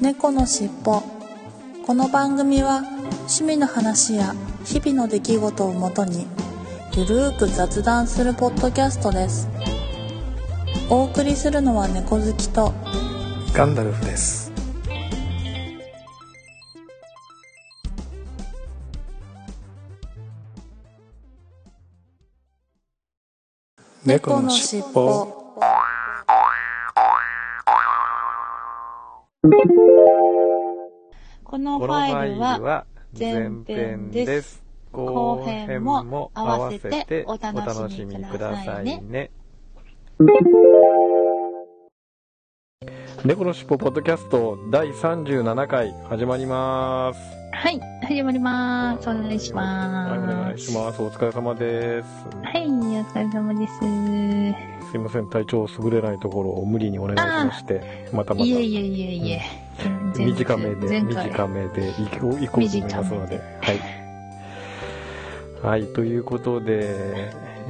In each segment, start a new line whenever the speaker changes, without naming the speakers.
猫のしっぽ。この番組は趣味の話や日々の出来事をもとにゆるーく雑談するポッドキャストです。お送りするのは猫好きと
ガンダルフです。
猫のしっぽ。このファイルは前編です。後編も合わせてお楽しみくださいね。
猫のしっぽポッドキャスト第37回始まります。
はい、始まります。お願いします。
はい、お願いします。お疲れ様です。
はい、お疲れ様です。
すいません、体調優れないところを無理にお願いしまして、また
いえ、
短めで行こうと思いますので、はい、ということで、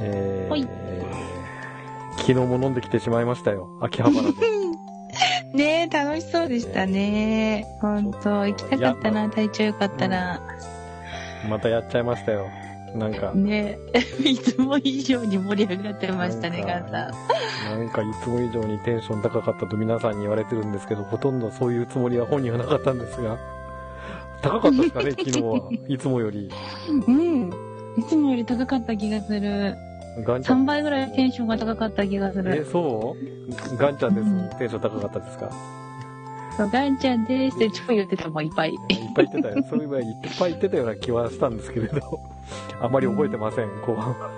昨日も飲んできてしまいましたよ、秋葉原で。
ねえ、楽しそうでしたね。本当行きたかったな、体調よかったら。
またやっちゃいましたよ。なんか
ねいつも以上に盛り上がってましたね、ガンさん。
なんかいつも以上にテンション高かったと皆さんに言われてるんですけど、ほとんどそういうつもりは本人はなかったんですが、高かったですかね、昨日はいつもより。
いつもより高かった気がする。3倍ぐらいテンションが高かった気がする。
そうガンちゃんです、テンション高かったですか？
ガンちゃんですって超言ってたもん、いっぱい言
ってたよ。そういえばいっぱい言ってたような気はしたんですけれど、あまり覚えてません、後半は。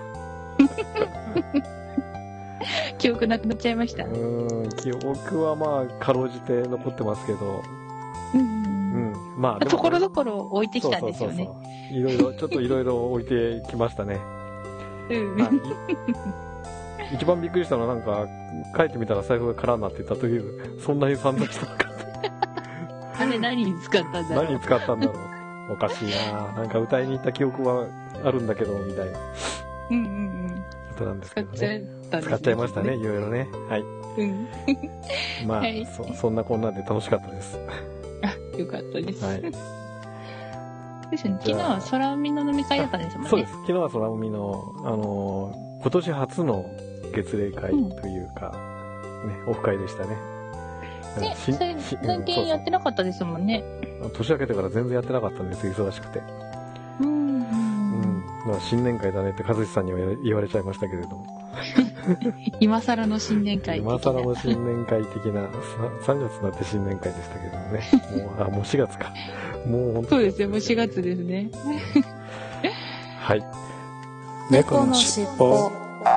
記憶なくなっちゃいました。
記憶はまあかろうじて残ってますけど、まあ
ところどころ置いてきたんですよね。
いろいろ置いてきましたね。一番びっくりしたのは、なんか帰ってみたら財布が空になってたという、そんなに散々したのか
あれ何に使ったんだろう。
何に使ったんだろう。おかしいな。なんか歌いに行った記憶はあるんだけどみたいな。ことなんですけどね。使っちゃいましたね、いろいろね。はい。まあ、そんなこんなで楽しかったです。
あ、よかったです。
はい。
ですね、昨日は空海の飲み会だったんですもんね。
そうです。昨日は空海の今年初の月例会というか、オフ会でしたね。
最近やってなかったですもんね。
年明けてから全然やってなかったんです、忙しくて。新年会だねって和志さんには言われちゃいましたけれども。
今更の新年会的な。
今更の新年会的な、3月になって新年会でしたけどね。もう4月か。もう本当
そうですよ、もう4月ですね。
はい。猫のしっぽ。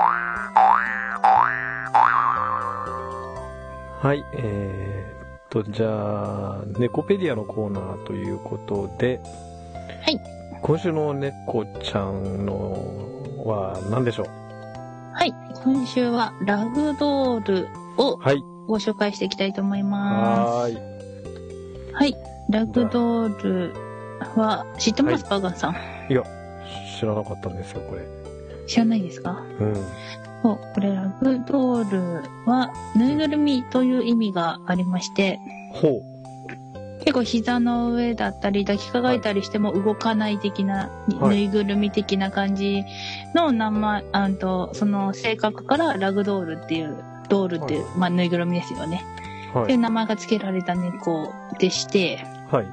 はい、じゃあ、猫ペディアのコーナーということで、
はい。
今週の猫ちゃんのは何でしょう？
はい。今週はラグドールをご紹介していきたいと思います。はい。ラグドールは知ってますか、ガンさん？
いや、知らなかったんですよ、これ。
知らないですか？これラグドールはぬいぐるみという意味がありまして、結構膝の上だったり抱きかかえたりしても動かない的な、ぬいぐるみ的な感じの名前、その性格からラグドールっていう、ドールっていう、ぬいぐるみですよね。っていう名前が付けられた猫でして、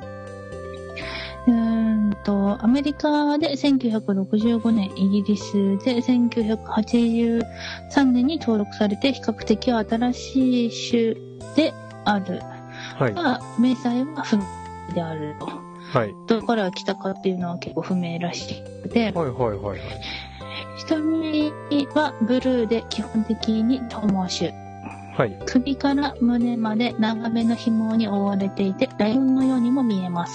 アメリカで1965年、イギリスで1983年に登録されて比較的新しい種である。明細は不明であると。どこから来たかっていうのは結構不明らしくて。瞳はブルーで基本的にトモ種。首から胸まで長めの紐に覆われていて、ライオンのようにも見えます。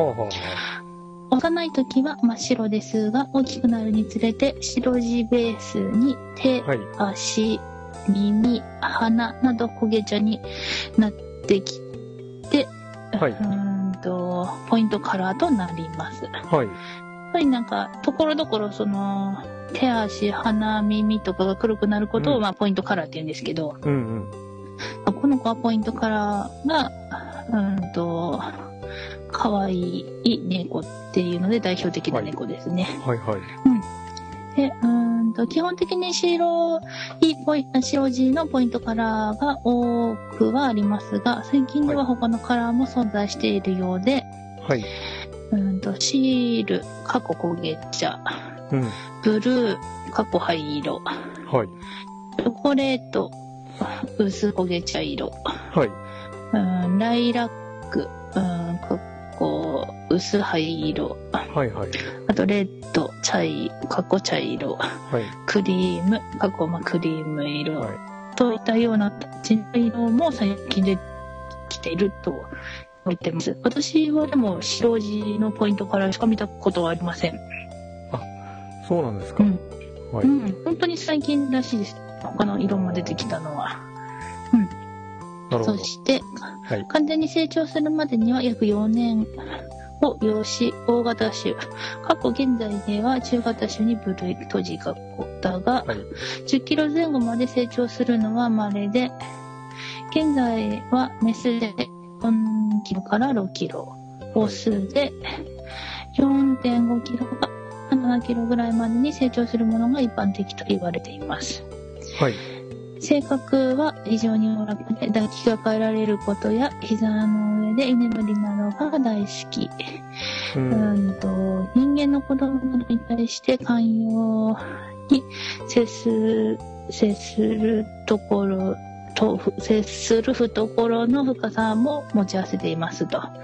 幼い時は真っ白ですが、大きくなるにつれて白地ベースに手、足、耳、鼻など焦げ茶になってきて、ポイントカラーとなります。なんかところどころその手足、鼻、耳とかが黒くなることを、ポイントカラーって言うんですけど、この子はポイントカラーが可愛い猫っていうので代表的な猫ですね。
はいはい。
で、基本的に白地のポイントカラーが多くはありますが、最近では他のカラーも存在しているようで、
はい。
シール、焦げ茶、ブルー、灰色、
はい。
チョコレート、薄焦げ茶色、
はい。
ライラック、薄灰色、
はいはい。
あとレッド、茶色、
はい。
クリーム、クリーム色、
はい、
といったような色も最近できていると言ってます。私はでも白地のポイントからしか見たことはありません。
あ、そうなんですか。
はい。本当に最近らしいです。他の色も出てきたのは。
なるほど。
そして、完全に成長するまでには約4年を要し、大型種、現在では中型種に分類閉じだが、10キロ前後まで成長するのは稀で、現在はメスで4キロから6キロ、オスで 4.5 キロが7キロぐらいまでに成長するものが一般的と言われています。
はい。
性格は非常におおらかで、抱きかかえられることや膝の上で居眠りなどが大好き。人間の子供などに対して寛容に接する懐の深さも持ち合わせていますと。
はい。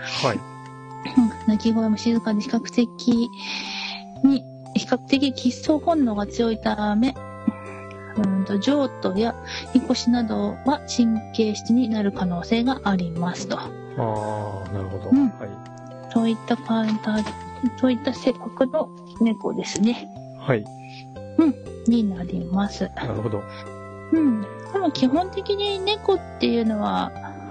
鳴き声も静かで比較的喫相本能が強いため、譲渡や引っ越しなどは神経質になる可能性がありますと。
ああ、なるほど。はい。
そういった性格の猫ですね。
はい。
になります。
なるほど。
でも基本的に猫っていうのは、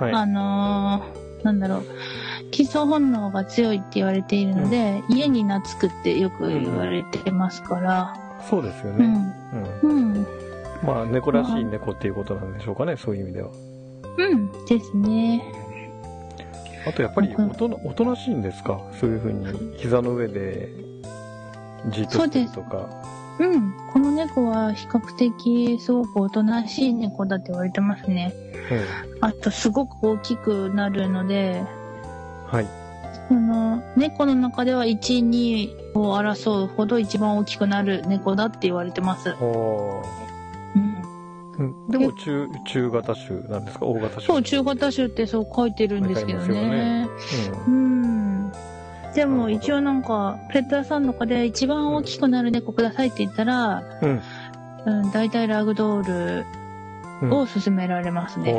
喫相本能が強いって言われているので、家に懐くってよく言われてますから。
そうですよね。まあ、猫らしい猫っていうことなんでしょうかね、そういう意味では。
ですね。
あとやっぱりおとなしいんですか？そういうふうに膝の上でじっとしてるとか。
この猫は比較的すごくおとなしい猫だって言われてますね。あとすごく大きくなるので、
はい。
猫の中では1、2を争うほど一番大きくなる猫だって言われてます。
でも中型種なんですか？大型種？
そう、中型種ってそう書いてるんですけどね。でも一応ペット屋さんの中で一番大きくなる猫くださいって言ったら、大体ラグドールを勧められますね。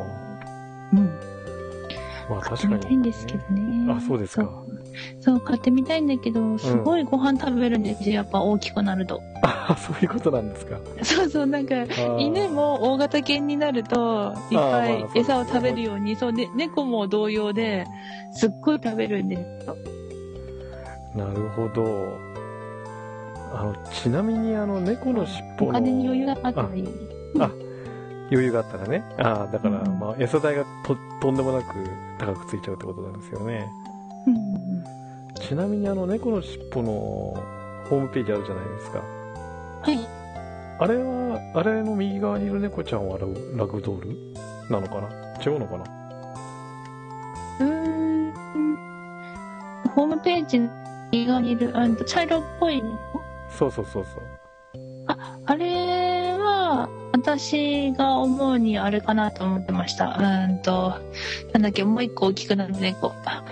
まあ確かに。
買ってみたいんですけどね。
あ、そうですか。
そう、買ってみたいんだけど、すごいご飯食べるんですよ、やっぱ大きくなると。
そういうことなんですか。
そう、犬も大型犬になると、いっぱい餌を食べるように、猫も同様で、すっごい食べるんですよ。
なるほど。ちなみに猫の尻尾の。
お金に余裕があったらいい。
余裕があったらね。だから、まあ、餌代がとんでもなく高くついちゃうってことなんですよね。ちなみに猫の尻尾のホームページあるじゃないですか。
はい。
あれの右側にいる猫ちゃんはラグドールなのかな？違うのかな？
ホームページに右側にいる、茶色っぽい猫？
そう。
あれは、私が思うにあれかなと思ってました。なんだっけ、もう一個大きくなる猫。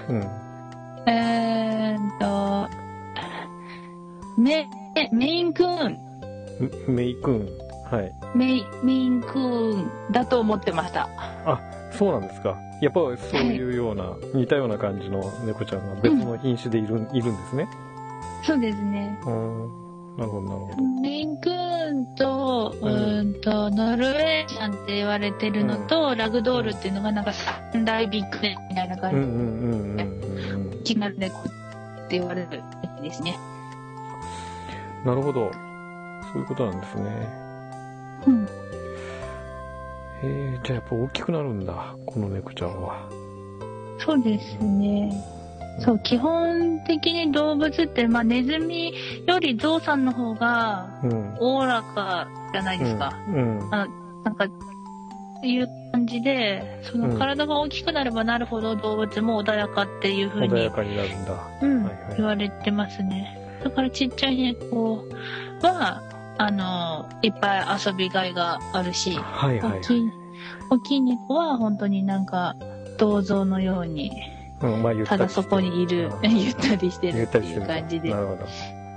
メインクーン。
メイクーン。はい。
メインクーンだと思ってました。
そうなんですか。やっぱりそういうような、似たような感じの猫ちゃんが別の品種でいるんですね。
そうですね。
なるほど。
メインクーンと、ノルウェージャンって言われてるのと、ラグドールっていうのが三大ビッグネみたいな感じで、大きくなる猫って言われるですね。
なるほど。そういうことなんですね。
うん。
じゃあやっぱ大きくなるんだ、この猫ちゃんは。
そうですね。そう、基本的に動物って、ネズミよりゾウさんの方が、おおらかじゃないですか。なんか、いう感じで、その体が大きくなればなるほど動物も穏やかっていう風に、
穏やかになるんだ。
言われてますね。だからちっちゃい猫は、いっぱい遊びがいがあるし、大きい猫は本当になんか銅像のように、ただそこにいる、ゆったりしてるっていう感じで。
なるほど。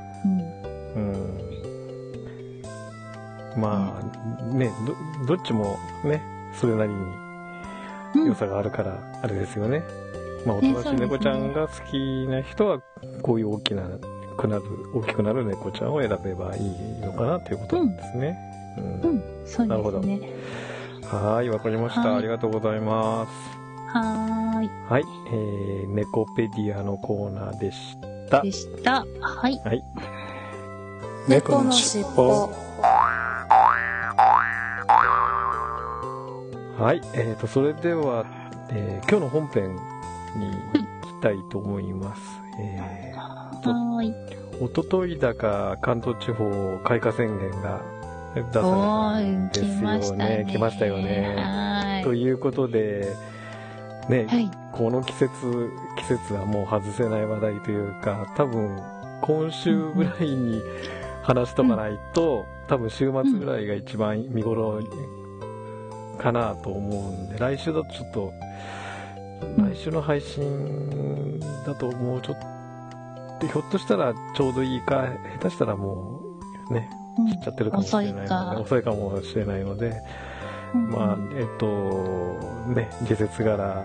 どっちもね、それなりに良さがあるから、あれですよね。おとなしい猫ちゃんが好きな人は、こういう大きくなる猫ちゃんを選べばいいのかなということなんですね。
そうですね。なるほど。
はい、わかりました。ありがとうございます。
はい。
はい、猫ペディアのコーナーでした。
はい。
猫のしっぽ。
はい、それでは、今日の本編に行きたいと思います。おとといだか関東地方開花宣言が出されたんですよね。来ましたよね。ということで、この季節はもう外せない話題というか、多分今週ぐらいに話しとかないと、多分週末ぐらいが一番見頃かなと思うんで、来週だとちょっと、来週の配信だともうちょっと、ひょっとしたらちょうどいいか、下手したらもうね、切っちゃってるかもしれないので、遅いかもしれないので、季節柄、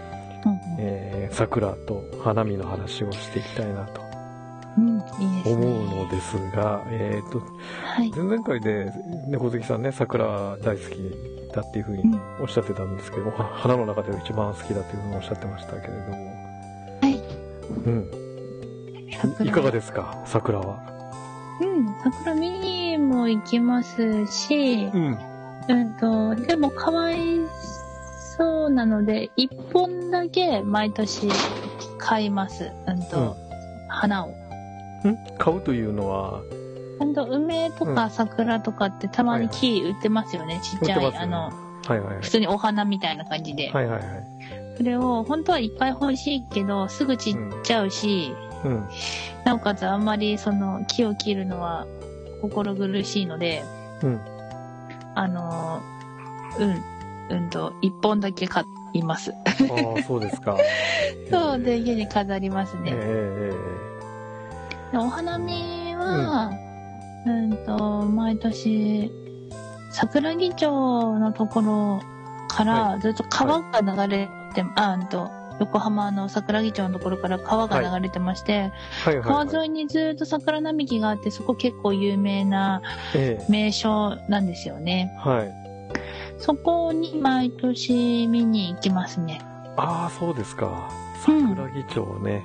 桜と花見の話をしていきたいなと思うのですが、前々回で猫好きさんね、桜大好きだっていうふうにおっしゃってたんですけど、花の中で一番好きだというふうにおっしゃってましたけれども、いかがですか、桜は。
桜見にも行きますし、でもかわいそうなので、一本だけ毎年買います。花を。
買うというのは、
梅とか桜とかってたまに木売ってますよね、ちっちゃい、普通にお花みたいな感じで。それを、本当はいっぱい欲しいけど、すぐ散っちゃうし、なおかつあんまりその木を切るのは心苦しいので、一本だけ買います。
そうですか。
そうで、家に飾りますね。お花見は、毎年、桜木町のところからずっと川が流れて、横浜の桜木町のところから川が流れてまして、川沿いにずっと桜並木があって、そこ結構有名な名所なんですよね。そこに毎年見に行きますね。
そうですか。桜木町ね。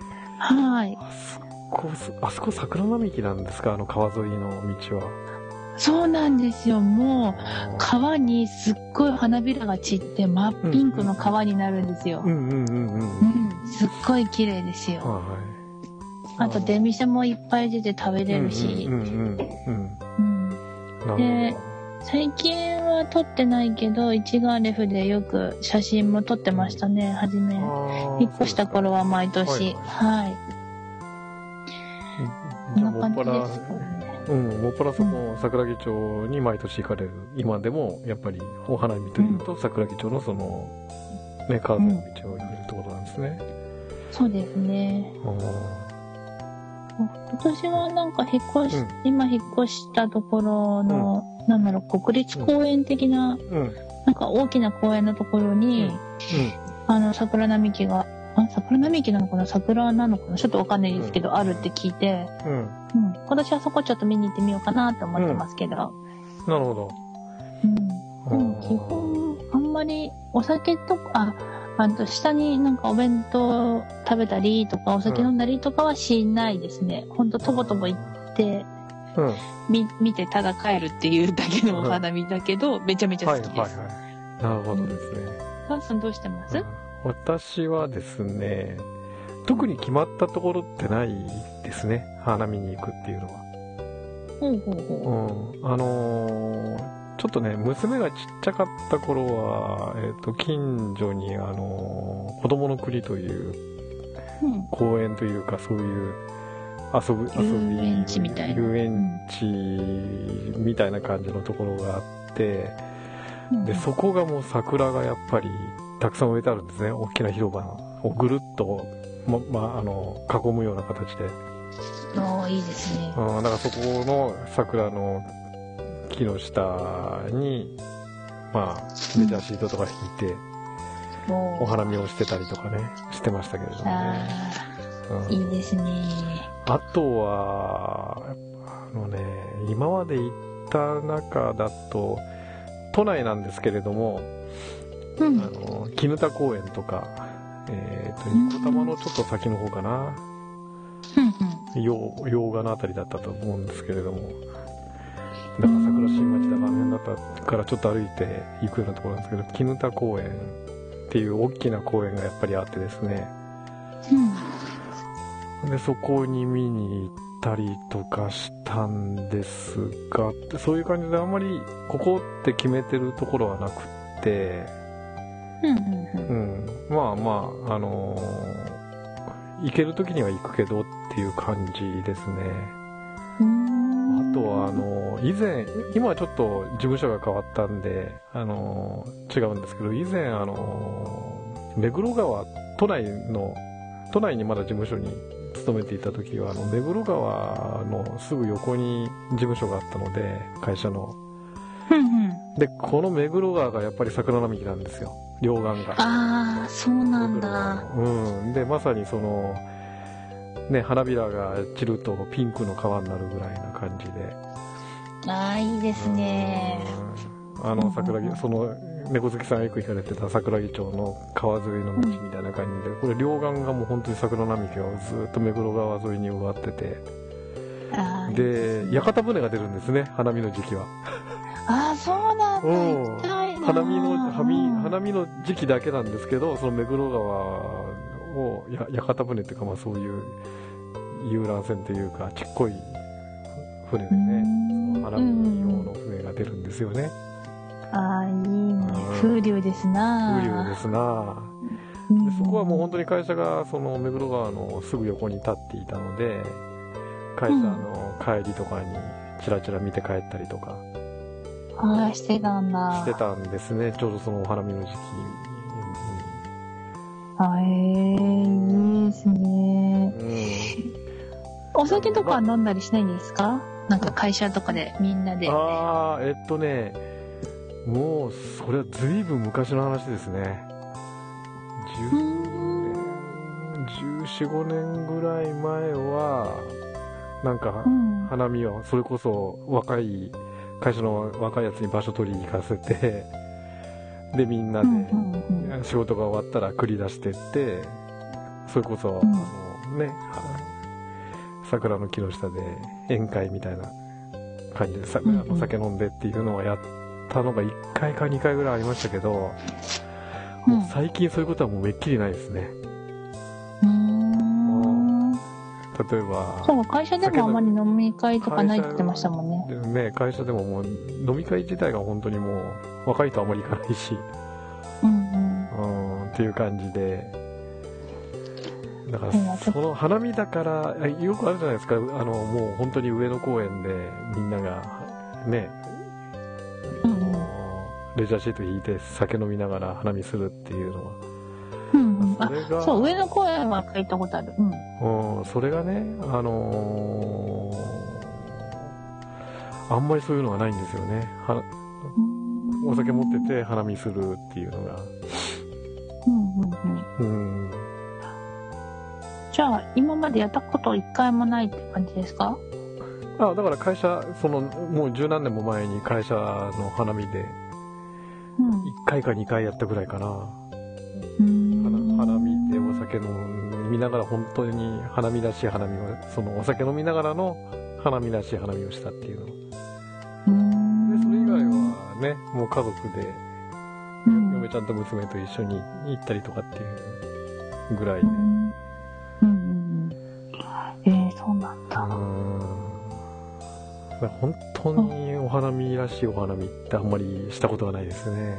あそこ桜並木なんですか、川沿いの道は。
そうなんですよ。もう川にすっごい花びらが散って真っピンクの川になるんですよ。すっごい綺麗ですよ。あと出店もいっぱい出て食べれるし。で、最近は撮ってないけど、一眼レフでよく写真も撮ってましたね。はじめ引っ越した頃は毎年。こんな感じですかね。
もっぱらそこ、桜木町に毎年行かれる。今でも、やっぱり、お花見というと、桜木町のその、川沿いの道を行くってことなんですね。
そうですね。今年はなんか今引っ越したところの、国立公園的な、なんか大きな公園のところに、桜並木が、桜並木なのかな、桜なのかな、ちょっとわかんないですけど、あるって聞いて、今年はそこちょっと見に行ってみようかなと思ってますけど。なる
ほど。
基本、あんまりお酒とか、下になんかお弁当食べたりとか、お酒飲んだりとかはしないですね。ほんととぼとぼ行って、見てただ帰るっていうだけのお花見だけど、めちゃめちゃ好きです。
なるほどですね。
ガンさんどうしてます？
私はですね、特に決まったところってないですね。花見に行くっていうのは。ちょっとね、娘がちっちゃかった頃は、近所に子供の国という公園というか、そういう遊園地みたいな感じのところがあって、でそこがもう桜がやっぱりたくさん植えてあるんですね。大きな広場をぐるっと、囲むような形で。
いいですね。
だからそこの桜の木の下にレジャーシートとか引いて、お花見をしてたりとかねしてましたけれどもね。
いいですね。
あとは今まで行った中だと都内なんですけれども、絹田公園とか、ニコ玉のちょっと先の方かな、洋画のあたりだったと思うんですけれども、だから桜新町だかあの辺だったからちょっと歩いて行くようなところなんですけど、絹田公園っていう大きな公園がやっぱりあってですね、でそこに見に行ったりとかしたんですが、そういう感じであんまりここって決めてるところはなくって、行ける時には行くけどっていう感じですね。あとは今はちょっと事務所が変わったんで違うんですけど、以前目黒川、都内にまだ事務所に勤めていた時は目黒川のすぐ横に事務所があったので、会社の、でこの目黒川がやっぱり桜並木なんですよ、両岸が。
ああ、そうなんだ。
でまさにそのね、花びらが散るとピンクの川になるぐらいな感じで。
いいですね。
桜木、その猫好きさんがよく行かれてた桜木町の川沿いの道みたいな感じで、これ両岸がもう本当に桜並木をずっと目黒川沿いに植わってて、で屋形船が出るんですね、花見の時期は。
そうなんだ。行きたいな。
花見の時期だけなんですけど、その目黒川を屋形船っていうか、そういう遊覧船というかちっこい船でね、その花見用の船が出るんですよね。
いいね。風流ですな。
風流ですな。でそこはもう本当に会社がその目黒川のすぐ横に立っていたので、会社の帰りとかにチラチラ見て帰ったりとか
してたんだ。
してたんですね、ちょうどそのお花見の時期
に。いいですね。お酒とか飲んだりしないんですか？なんか会社とかでみんなで。
もうそれは随分昔の話ですね。14、15年ぐらい前はなんか花見をそれこそ会社の若いやつに場所取りに行かせて、でみんなで仕事が終わったら繰り出してって、それこそ桜の木の下で宴会みたいな感じで酒飲んでっていうのはやったのが1回か2回ぐらいありましたけど、もう最近そういうことはもうめっきりないですね。例えば
そう、会社でもあまり飲み会とかないって言ってましたもんね。
会社でももう飲み会自体が本当にもう若い人あまり行かないし、っていう感じで、だからその花見だからよくあるじゃないですか、もう本当に上野公園でみんながね、レジャーシート引いて酒飲みながら花見するっていうのは、そう、
上野公園は行ったことある。
それがね、あんまりそういうのがないんですよね。お酒持ってて花見するっていうのが。
じゃあ今までやったこと一回もないって感じですか？
だから会社、もう十何年も前に会社の花見で1回か2回やったぐらいかな。花見でお酒飲みながら、本当に花見らしい花見を、そのお酒飲みながらの花見らしい花見をしたっていうので、それ以外はね、もう家族で嫁ちゃんと娘と一緒に行ったりとかっていうぐらいで。
そうなんだ。
本当にお花見らしいお花見ってあんまりしたことがないですね。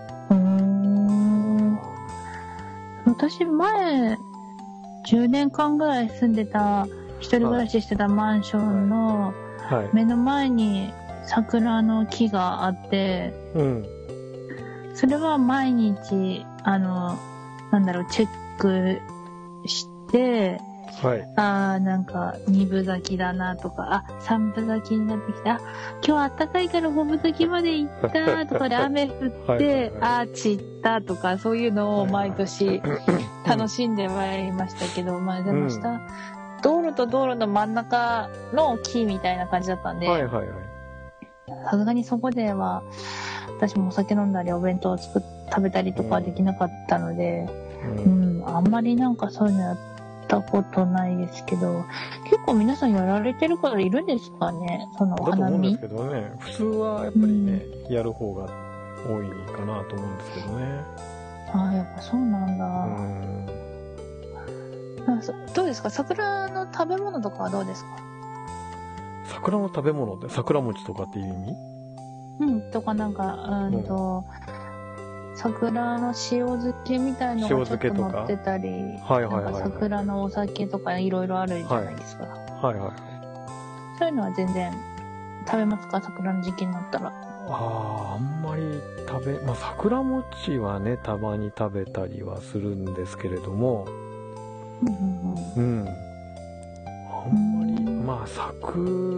私前、10年間ぐらい住んでた、一人暮らししてたマンションの目の前に桜の木があって、それは毎日、チェックして、なんか2分咲きだなとか、3分咲きになってきた、今日暖かいから5分咲きまで行ったとかで雨降って散ったとか、そういうのを毎年楽しんでまいりましたけど、でも道路と道路の真ん中の木みたいな感じだったんで、さすがにそこでは私もお酒飲んだりお弁当を食べたりとかはできなかったので、あんまりなんかそういうのやったことないですけど、結構皆さんやられてる方いるんですかね、そのお花見。
だと思うんですけどね、普通はやっぱりね、やる方が多いかなと思うんですけどね。
やっぱそうなんだ。どうですか、桜の食べ物とかはどうですか？
桜の食べ物って桜餅とかっていう意味？
とかなんか、桜の塩漬けみたいのがちょっと乗ってたり、桜のお酒とかいろいろあるじゃないですか。そういうのは全然食べますか？桜の時期になったら。
あんまり桜餅はね、たまに食べたりはするんですけれども、あんまり、桜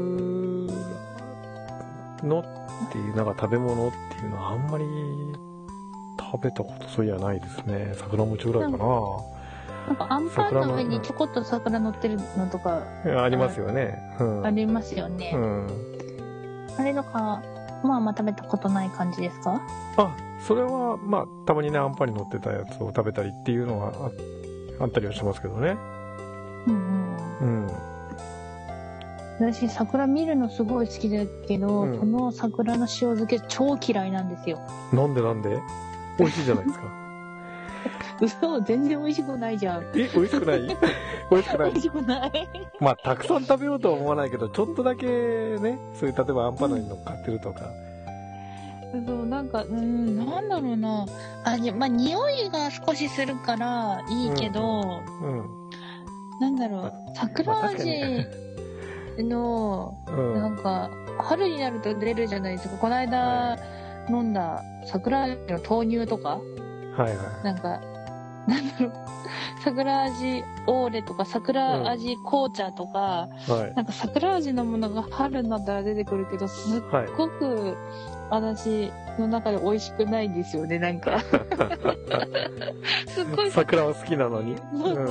のっていうなんか食べ物っていうのはあんまり食べたことそういやないですね。桜餅ぐらいかな。
なんかアンパンの上にちょこっと桜乗ってるのとか
ありますよね。
ありますよね。あれとか食べたことない感じですか？
それはたまにね、アンパンに乗ってたやつを食べたりっていうのはあったりはしますけどね。
私桜見るのすごい好きだけど、この桜の塩漬け超嫌いなんですよ。
なんで美味しいじゃないですか。
嘘、全然美味しくないじゃん。
美味しくない？美味しくない。
美味しくない。
たくさん食べようとは思わないけど、ちょっとだけね、そういう例えばアンパンに乗っかってるとか。
なんか、なんだろうな。匂いが少しするからいいけど、なんだろう、桜味の、なんか、春になると出るじゃないですか。この間飲んだ桜味の豆乳とか、なんか、なんだろう、桜味オーレとか桜味紅茶とか、なんか桜味のものが春になったら出てくるけど、すっごく私の中で美味しくないんですよね、なんか。すっごい
桜は好きなのに。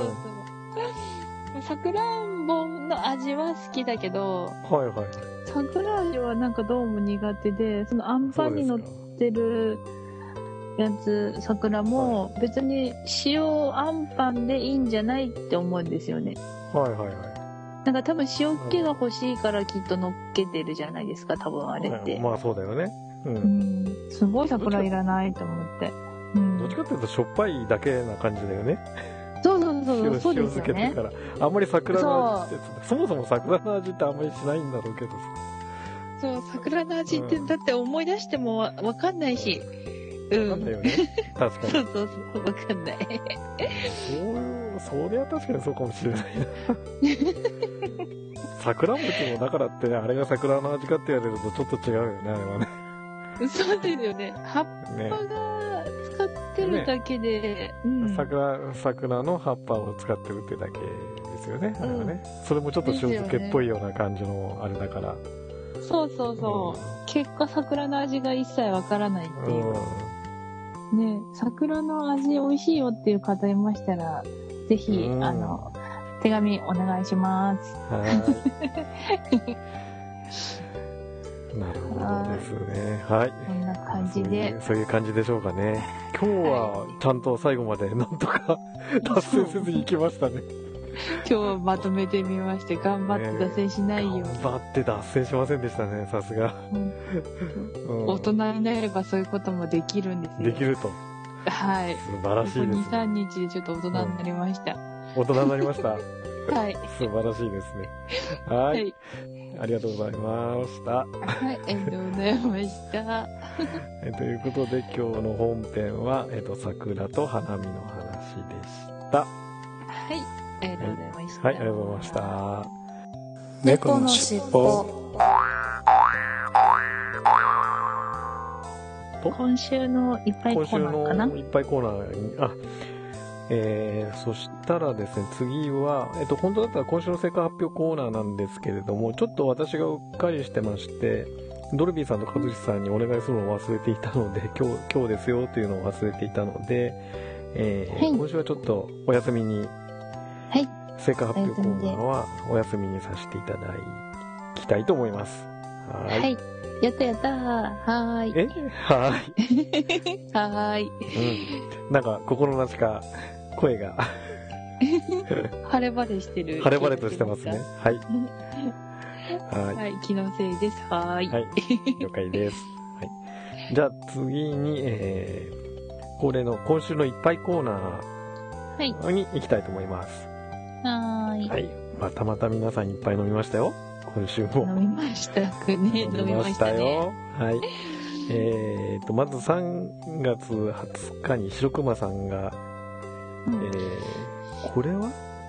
桜んぼの味は好きだけど、桜味はなんかどうも苦手で、そのあんパンに乗ってるやつ、桜も別に塩あんパンでいいんじゃないって思うんですよね。なんか多分塩気が欲しいからきっと乗っけてるじゃないですか、多分あれって。
そうだよね。
すごい桜いらないと思って。
どっちかっていうとしょっぱいだけな感じだよね。
そうですよね。
あんまり桜の味って、そもそも桜の味ってあんまりしないんだろうけど
さ。桜の味ってだって思い出してもわかんないし。
わかんないよね。確かに。
わかんない。
それは確かにそうかもしれないな。桜餅もだからってね、あれが桜の味かって言われるとちょっと違うよね、あれはね。
そうですよね。葉っぱが使ってるだけで、
桜の葉っぱを使ってるってだけですよね、あれはね。それもちょっと塩漬けっぽいような感じのあれだから。
そう。結果桜の味が一切わからないっていう。ね、桜の味美味しいよっていう方いましたら、ぜひ、手紙お願いします。
なるほどですね。はい。
こんな感じで。
そういう感じでしょうかね。今日はちゃんと最後までなんとか達成せずに行きましたね。
今日はまとめてみまして、頑張って脱線しないように。
頑張って脱線しませんでしたね、さすが。
大人になればそういうこともできるんですよ。
できると。
はい。
素晴らしいです、ね。
2、3日でちょっと大人になりました。
大人になりました。
はい。
素晴らしいですね。はい。ありがとうございました。
はい、ありがとうございました。
ということで、今日の本編は、桜と花見の話でした。
はい、ありがとうございました。
はい、ありがとうございました。
猫のしっぽ。
今週のいっぱいコーナーかな？
今週のいっぱいコーナーに、そしたらですね、次は、本当だったら今週の成果発表コーナーなんですけれども、ちょっと私がうっかりしてまして、ドルビーさんとカズチさんにお願いするのを忘れていたので、今日ですよというのを忘れていたので、はい、今週はちょっとお休みに、
はい、
成果発表コーナーはお休みにさせていただきたいと思います。
はい。やったやったー。はーい。
はー
い。はーい。
なんか、心なしか、声が。
晴れ晴れしてる。
晴れ晴れとしてますね。はい。
はい。気のせいです。はーい。
はい。了解です。はい。じゃあ、次に、恒例の今週のいっぱいコーナーに行きたいと思います。
はーい。
はい。また皆さんいっぱい飲みましたよ。今週も。
飲みましたね。飲みましたよ。
はい。まず3月20日に白熊さんが、これは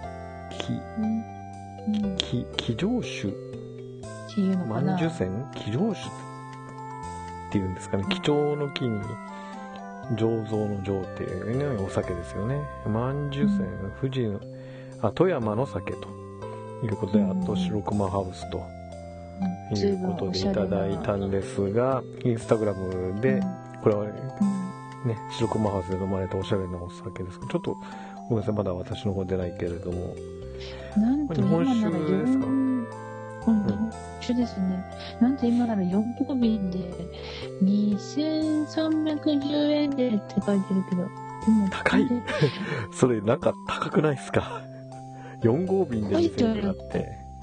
騎乗酒
っていうのかな。
万寿泉騎乗酒っていうんですかね。貴重の木に醸造の醸っていうね、お酒ですよね。万寿泉、富山の酒ということで、あと白熊ハウスということでいただいたんですが、インスタグラムで、これはね、白熊ハウスで飲まれたおしゃれなお酒ですけど、ちょっとごめんなさい、まだ私の方出ないけれども、日本酒ですか？
日本酒ですね。なんと今なら4個瓶で2310円でって書いてるけど、でも
高いそれなんか高くないですか？4合瓶で2000円あって。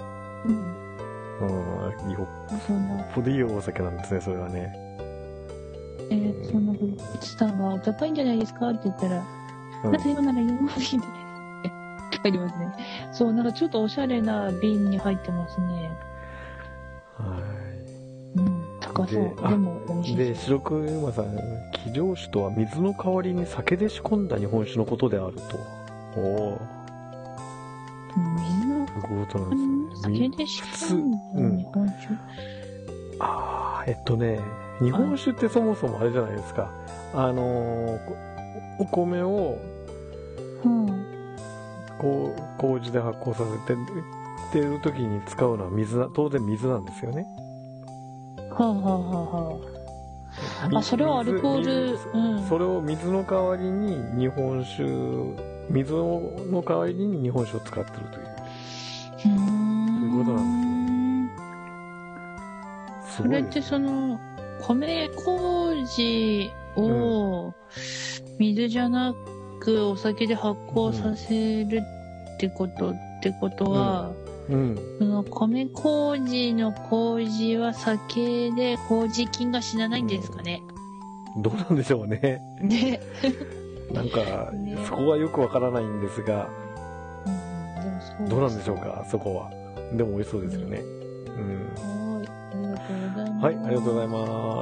よっぽどいいお酒なんですね、それはね。
そのグッズさんがお高いんじゃないですかって言ったら、なんか今なら4合瓶で書いてますね。そう、なんかちょっとおしゃれな瓶に入ってますね。
はい。
高そう。でも美味しい。
で、白熊さん、騎乗酒とは水の代わりに酒で仕込んだ日本酒のことであると。
水の
ことなんですね。
酒で仕込んだ日本酒。
日本酒ってそもそもあれじゃないですか。お米を、麹で発酵させてってる時に使うのは当然水なんですよね。
それはアルコール、
それを水の代わりに水の代わりに日本酒を使ってるという。そういうことなんですよ。
それって米麹を水じゃなくお酒で発酵させるってことは、その米麹の麹は酒で麹菌が死なないんですかね。
どうなんでしょうね。
ね。
なんか、そこはよくわからないんですが、どうなんでしょうか、そこは。でも美味しそうですよね。はい、ありがとうございます。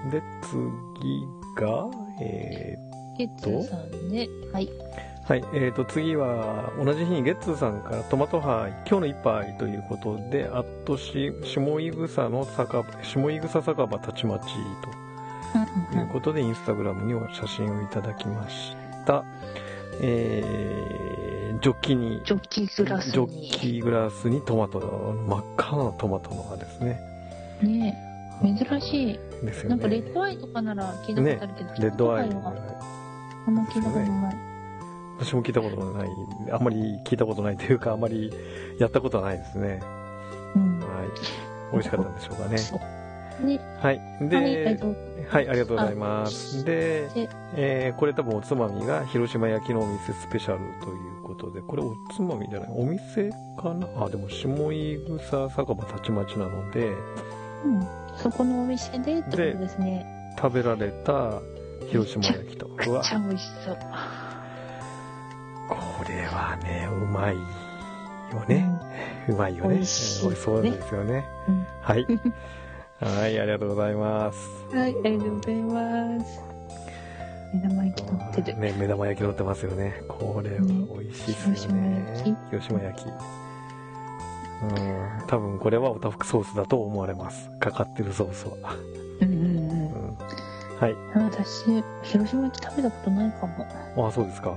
で、次が、
ゲッツーさんで、はい。
はい、次は、同じ日にゲッツーさんからトマトハイ、今日の一杯ということで、下井草酒場たちまちということで、インスタグラムには写真をいただきました。ジョッキグラスにトマト、真っ赤なトマトの葉ですね。
ねえ、珍しい。
ですよね。
なんかレッドアイとかなら聞いたことあるけど、
レッドアイ
はあんま聞いたことない。
私も聞いたことない。あんまり聞いたことないというか、あんまりやったことはないですね。はい。美味しかったんでしょうかね。はい。で、はい、ありがとうございます。で、これ多分おつまみが広島焼きのお店スペシャルということで、これおつまみじゃない、お店かな？でも下井草酒場たちまちなので、
そこのお店でってことですね。
食べられた広島焼きと。
めっちゃ美味しそう。
これはね、うまいよね。うまいよね。美味しそうですよね。はい。はい、ありがとうございます。
はい、ありがとうございます。目玉焼き乗ってる。
ね、目玉焼き乗ってますよね。これは美味しいですよね。広島焼き。多分これはおたふくソースだと思われます。かかってるソースは。はい。
私、広島焼き食べたことないかも。
あ、そうですか。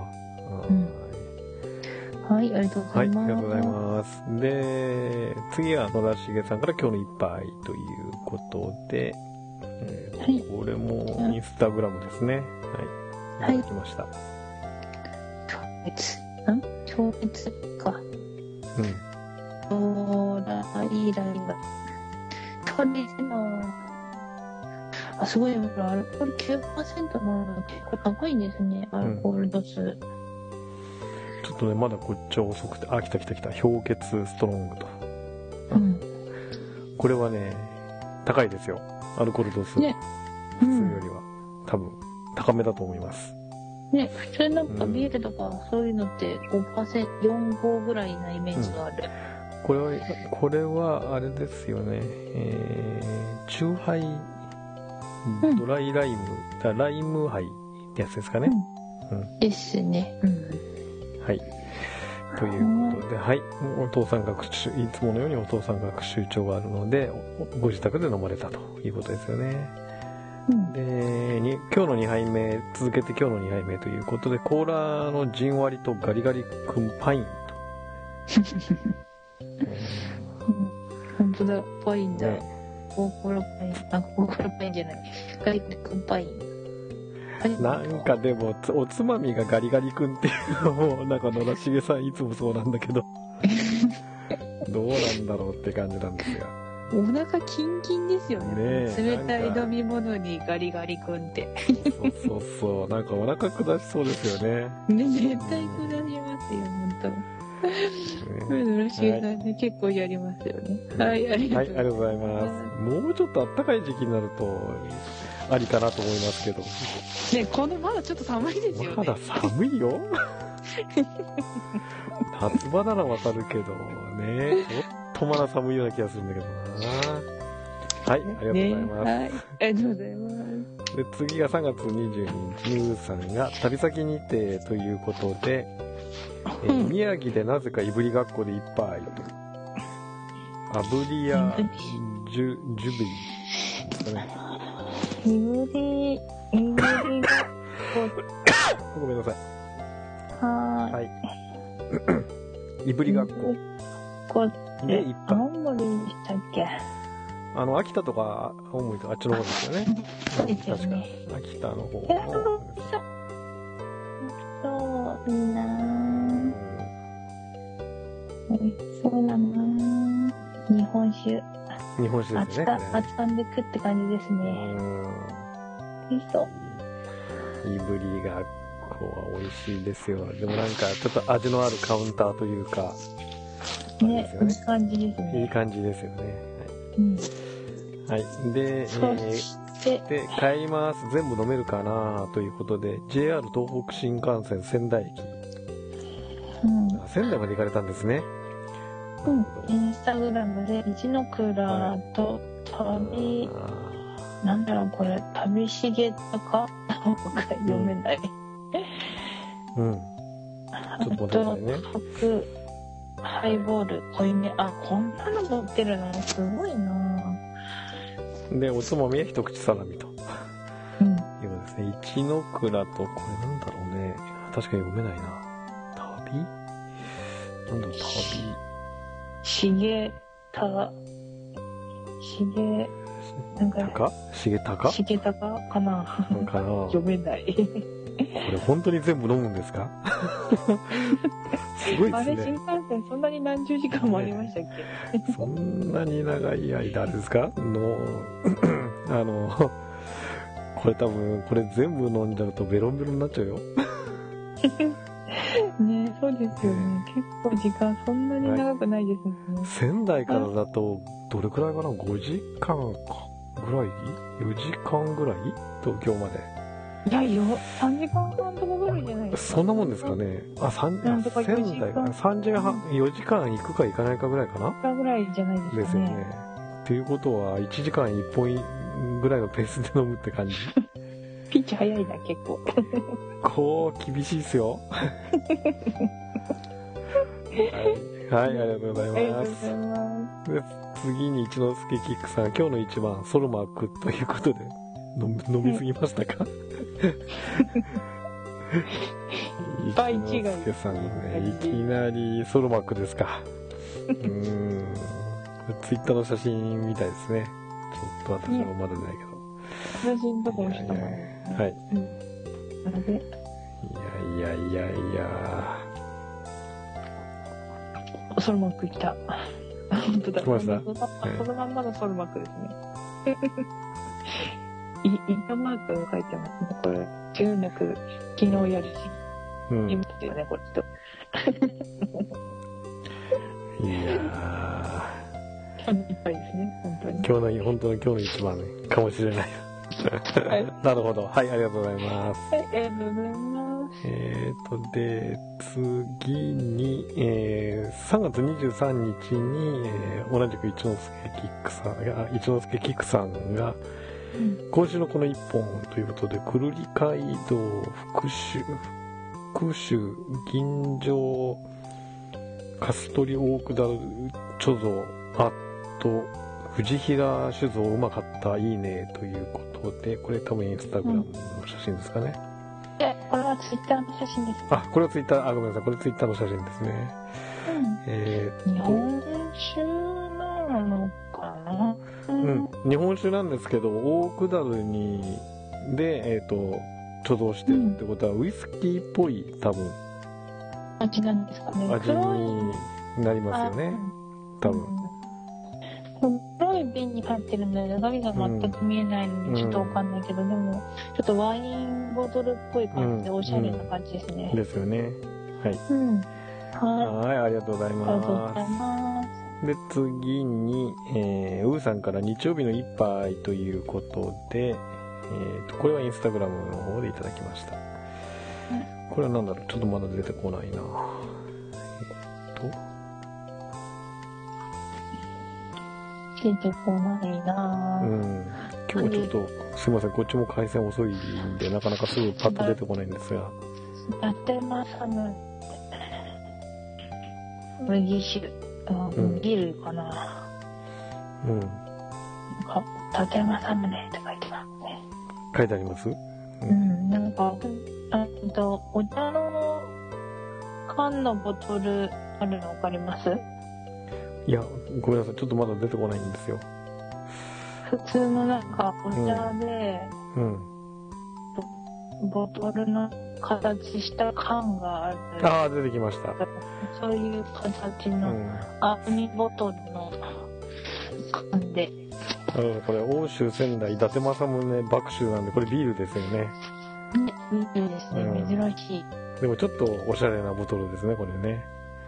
はい、ありがとうございます。
はい、ありがとうございます。で、次は野田茂さんから今日の一杯ということで、これもインスタグラムですね。はい。いただきました。
強烈か。いいラインが。すごい、アルコール 9% の結構高いんですね、アルコール度数。
ちょっとね、まだこっちは遅くて、来た。氷結ストロングと。これはね、高いですよ。アルコール度数。ね。普通よりは。多分、高めだと思います。
ね、普通なんかビールとかそういうのって 5%、4、5ぐらいなイメージがある。
これは、あれですよね。チューハイ、ドライライム、ライムハイってやつですかね。
ですね。
はい。ということで、はい。お父さん学習、いつものようにお父さん学習帳があるので、ご自宅で飲まれたということですよね。で、今日の2杯目、続けて今日の2杯目ということで、コーラのじんわりとガリガリ君パインと。
本当だ、パインだ。コーラパインじゃない。ガリガリ君パイン。
なんかでも、おつまみがガリガリ君っていうのも、なんか野田茂さんいつもそうなんだけど、どうなんだろうって感じなんですが。
お腹キンキンですよね。冷たい飲み物にガリガリ君って。
そう。なんかお腹下しそうですよね。
絶対下しますよ、本当に。野田茂さんね、結構やりますよね。はい、ありがとうございます。
もうちょっと暖かい時期になると、ありかなと思いますけど。
ね、まだちょっと寒いですよね。
まだ寒いよ。夏場ならわかるけどね、ちょっとまだ寒いような気がするんだけどな。はい、ありがとうございます。
はい、ありがとうございます。
で、次が3月22日、ムーさんが旅先にてということで、宮城でなぜかいぶりがっこでいっぱい。アブリアジュビリですかね。
いぶりがっ
こ。ごめんなさい。
はい。
いぶりがっこ。
で、いっぱい。青森でしたっけ？
秋田とか、青森とかあっちの方ですよね。
そうですよね。
確か。秋田の方。
そう、いいなぁ。美味しそうだなぁ。日本酒ですね。熱燗で食って感じですね。美味しそう。
いぶりがっこは美味しいですよ。でもなんかちょっと味のあるカウンターというか。
ね、いい感じですね。
いい感じですよね。はい。で、買います。全部飲めるかなということで、JR 東北新幹線仙台駅。仙台まで行かれたんですね。
インスタグラムで一ノ倉と旅、なんだろうこれ、旅しげたか読めない。
ちょっと待ってくださいね。
ハイボール、濃いめ。こんなの持ってるのすごいな
で、おつまみは一口サラミと。いうですね。一ノ倉と、これなんだろうね。確かに読めないな。旅なんだろう、旅。
しげたかな読めない。
これ本当に全部飲むんですか？すごいですね。
あれ、新幹線そんなに何十時間もありましたっけ？
そんなに長い間ですか？これ多分、これ全部飲んじゃうとベロンベロンになっちゃうよ。
ね、そうですよね。結構時間そんなに長くないですもんね。
仙台からだと、どれくらいかな？ 5 時間ぐらい ?4 時間ぐらい東京まで。
いや、3時間半とかぐらいじゃないですか。
そんなもんですかね。仙台3時間半、4時間行くか行かないかぐらいかな
ぐらいじゃないですかね。
ですよね。っていうことは、1時間1本ぐらいのペースで飲むって感じ。
ピッチ早いな、結構。
こう、厳しいっすよ。はい、ありがとうございます。で、次に一之輔キックさん、今日の一番、ソルマークということで、飲みすぎましたか？
倍違い。
一之輔さんね、いきなりソルマークですか。ツイッターの写真みたいですね。ちょっと私はまだないけど。
写真とかもしたもん。はい。
いや。
ソルマーク来た。本当だ。
来ました。
このまんまのソルマークですね。インドマークが書いてますね。これ、中学、昨日やるし。いますよね、こっちと。
いや
ー。いっぱいですね、本当に。
本当の今日の一番かもしれない。なるほど。はい、ありがとうございます。
はい、ありがとうございます。
で、次に、3月23日に、同じく一之輔キックさんが、今週のこの一本ということで、くるり街道福州銀城カストリ大下る貯蔵藤平酒造うまかったいいねということで、これ多分インスタグラムの写真ですかね。
これはツイッターの写真です。
これはツイッター、ごめんなさい、これツイッターの写真ですね。
日本酒なのかな？
日本酒なんですけど、大下るで、貯蔵してるってことは、ウイスキーっぽい、多分。
味なんですかね。
味になりますよね。多分。
黒い瓶に入ってるので、中身が全く見えないので、ちょっとわかんないけど、でも、ちょっとワインボトルっぽい感じで、おしゃれな感じですね。
ですよね。はい。はい、ありがとうございます。ありがとうございます。で、次に、ウーさんから日曜日の一杯ということで、これはインスタグラムの方でいただきました。これは何だろう、ちょっとまだ出てこないな。
出てこないな。
今日ちょっと、すいません、こっちも回線遅いんで、なかなかすぐパッと出てこないんですが。
伊達政宗。麦酒。ビールかな。伊達政宗って書いてますね。
書いてあります？
なんか、お茶の缶のボトルあるの分かります？
いや、ごめんなさい、ちょっとまだ出てこないんですよ。
普通のなんかお茶で、ボトルの形した缶がある。
出てきました。
そういう形のアルミボトルの缶で。
これ、欧州仙台伊達政宗麦酒なんで、これビールですよね。
ビールですね、珍しい。
でもちょっとおしゃれなボトルですね、これね。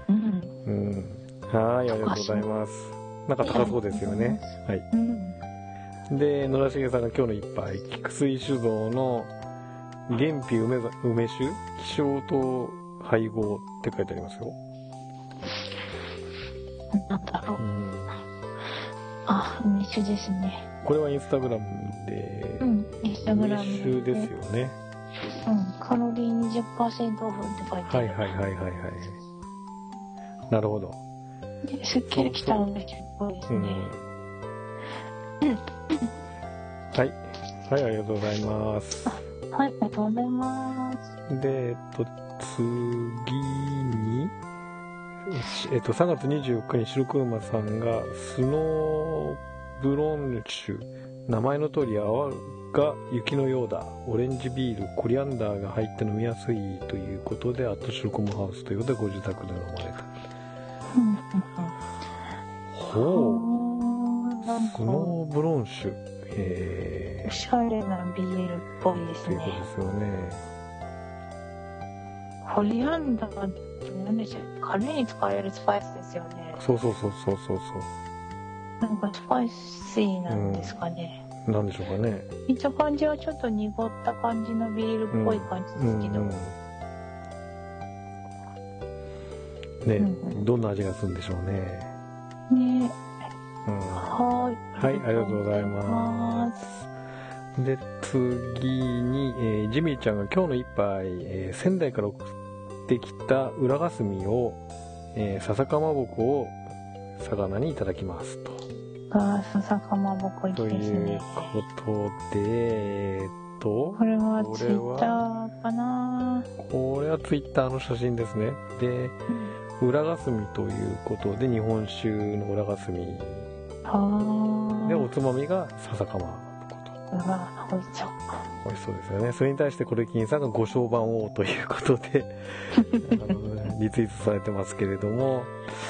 はい、ありがとうございます。なんか高そうですよね。はい。で、野良重さんが今日の一杯、菊水酒造の元皮梅酒、希少と配合って書いてありますよ。
なんだろう。梅酒ですね。
これはインスタグラムで、
インスタグラム
梅酒ですよね。
カロリー 20% オフって書いてある。
はい。なるほど。
すっきりした梅酒っぽいですね。
はい、ありがとうございます。
はい、ありがとうございます。
で、次に、3月24日に白車さんが、スノーブロンシュ、名前の通り泡が雪のようだ、オレンジビール、コリアンダーが入って飲みやすいということで、あと白駒ハウスということでご自宅で飲まれた。スノーブロンシュ。
おしゃれなビールっぽいですね。
ということですよね。
コリアンダーって何でしょう？カレーに使えるスパイスですよね。
そう。
なんかスパイシーなんですかね。
なんでしょうかね。
見た感じはちょっと濁った感じのビールっぽい感じですけど。
ね、どんな味がするんでしょうね。
ね。
はい。はい、ありがとうございます。で、次に、ジミーちゃんが今日の一杯、仙台から送ってきた裏霞を、笹かまぼこを魚にいただきますと。
笹かまぼこいいですね。
ということで、
これはツイッターかな。
これはツイッターの写真ですね。で、裏霞ということで、日本酒の裏霞。で、おつまみが笹かまぼこと。
美味しそう。
美味しそうですよね。それに対してコレキンさんがご評判をということでリツイートされてますけれども、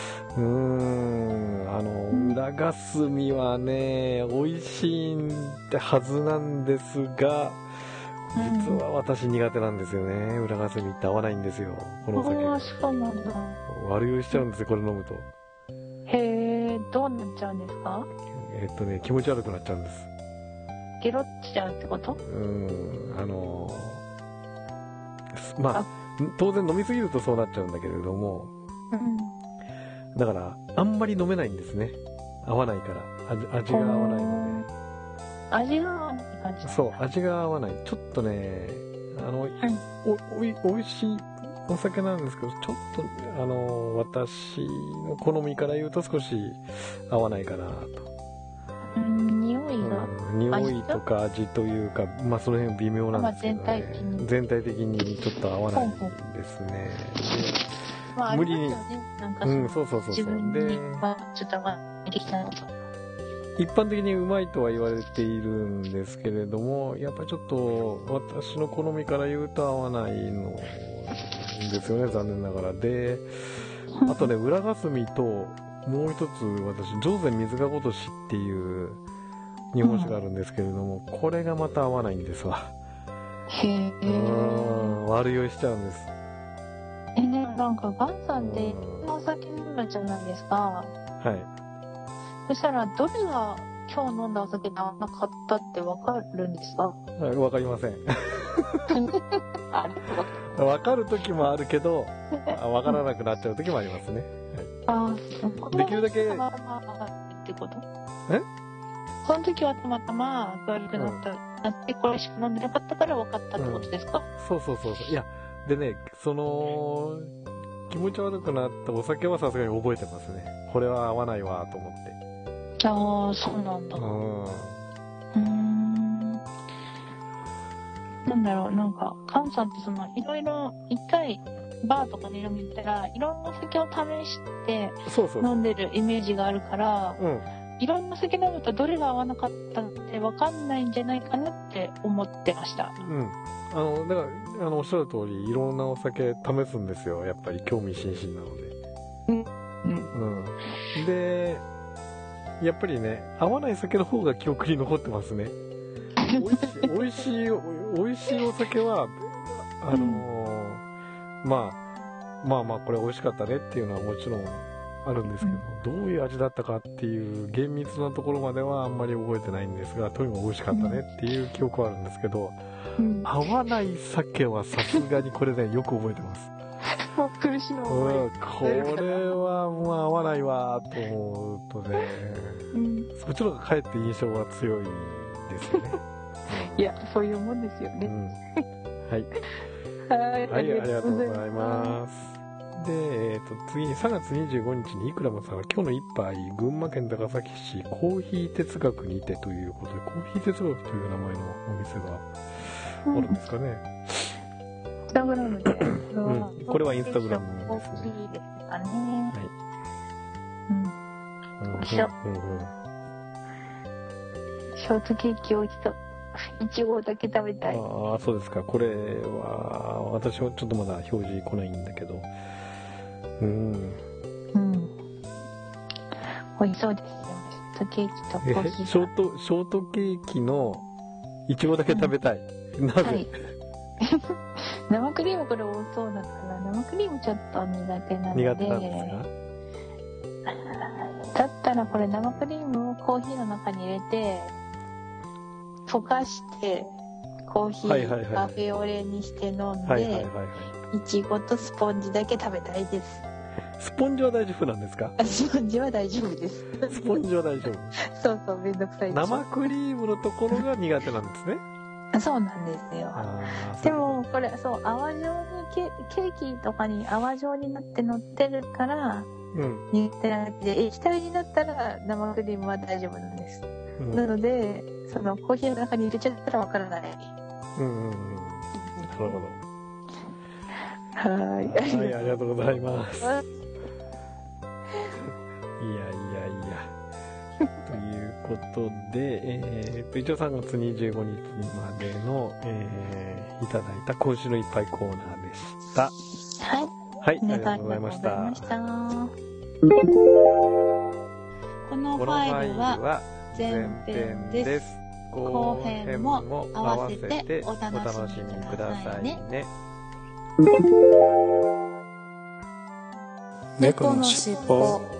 裏霞はね、美味しいはずなんですが、実は私苦手なんですよね。裏霞って合わないんですよ、このお酒。
そうなんだ。
悪酔いしちゃうんですよ、これ飲むと。
へえ、どうなっちゃうんですか？
気持ち悪くなっちゃうんです。
ゲロっちゃうってこと？
まあ、当然飲みすぎるとそうなっちゃうんだけれども、だから、あんまり飲めないんですね。合わないから。味が合わないので。
味が合わない感じ？
そう、味が合わない。ちょっとね、美味しいお酒なんですけど、ちょっと、私の好みから言うと少し合わないかなと。
匂いが、
匂いとか味というか、まあその辺微妙なんですけどね。全体的にちょっと合わないですね。
まあ、無理に。
そう。
自分にちょっとできたのと。
一般的にうまいとは言われているんですけれども、やっぱりちょっと私の好みから言うと合わないのですよね、残念ながら。で、あとね、裏霞と、もう一つ私、上善水が如しっていう日本酒があるんですけれども、これがまた合わないんですわ。
へぇ
悪酔いしちゃうんです。
なんかガンさんでお酒飲むじゃないですか。
はい。
そしたらどれが今日飲んだお酒で合わなかったってわかるんですか？
わかりません。わかる時もあるけど、わからなくなっちゃう時もありますね。はい、できるだけ。
ってこと？その時はたまたま悪くなってこれしか飲んでなかったから分かったってことですか？
そう。いや、でね、気持ち悪くなったお酒はさすがに覚えてますね。これは合わないわと思って。
ああ、そうなんだ。なんだろう、なんか、カンさんっていろいろ、一回、バーとかに飲みに行ったら、いろんな酒を試して飲んでるイメージがあるから、いろんな酒飲むとどれが合わなかったって分かんないんじゃないかなって思ってました。
だから、おっしゃる通り、いろんなお酒試すんですよ。やっぱり興味津々なので。で、やっぱりね、合わない酒の方が記憶に残ってますね。美味しいお酒は、まあ、これ美味しかったねっていうのはもちろんあるんですけど、どういう味だったかっていう厳密なところまではあんまり覚えてないんですが、とにかく美味しかったねっていう記憶はあるんですけど、合わない酒はさすがにこれね、よく覚えてます。
苦しいの
これはもう合わないわと思うとね、そっちの方がかえって印象が強いですよね。
いや、そういうもんですよね。
はい。ありがとうございます。で、次に3月25日にイクラムさんが今日の一杯、群馬県高崎市コーヒー哲学にてということで、コーヒー哲学という名前のお店があるんですかね。
インスタグラムで。
これはインスタグラムですね。
コーヒーですかね。はい。ショートケーキを1号だけ食べたい。
ああ、そうですか。これは、私はちょっとまだ表示来ないんだけど。
美味しそうですよ。ショートケーキとコーヒー。
ショートケーキのいちごだけ食べたい。なぜ？はい、
生クリームこれ多そうだから、生クリームちょっと苦手なので。
苦手なんですか？
だったらこれ生クリームをコーヒーの中に入れて、 溶かしてコーヒーカフェオレにして飲んで、いちごとスポンジだけ食べたいです。
スポンジは大丈夫なんですか？
スポンジは大丈夫です。
スポンジは大丈夫。
そうそう、めんどくさい。
生クリームのところが苦手なんですね。
そうなんですよ。でもこれそう泡状にケーキとかに泡状になって乗ってるから、苦手なだけで液体になったら生クリームは大丈夫なんです。なのでそのコーヒーの中に入れちゃったらわからない。なる
ほど。
はい、
ありがとうございます。いや。ということで、一応3月25日までの、いただいた今週の一杯コーナーでした。
はい。
はい、ありがとうございました。
このファイルは前編です。後編も合わせてお楽しみくださいね。
猫のしっぽ。